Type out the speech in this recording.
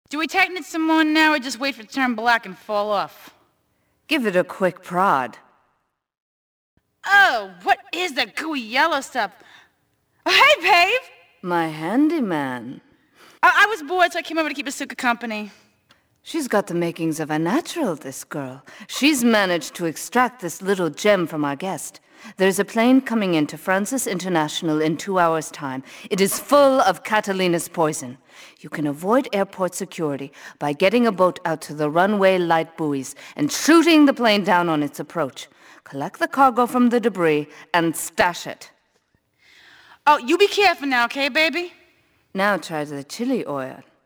Do we tighten it some more now, or just wait for it to turn black and fall off? Give it a quick prod. Oh, what is that gooey yellow stuff? Oh, hey, Babe! My handyman. I was bored, so I came over to keep Asuka company. She's got the makings of a natural, this girl. She's managed to extract this little gem from our guest. There's a plane coming into Francis International in 2 hours' time. It is full of Catalina's poison. You can avoid airport security by getting a boat out to the runway light buoys and shooting the plane down on its approach. Collect the cargo from the debris and stash it. Oh, you be careful now, okay, baby? Now try the chili oil.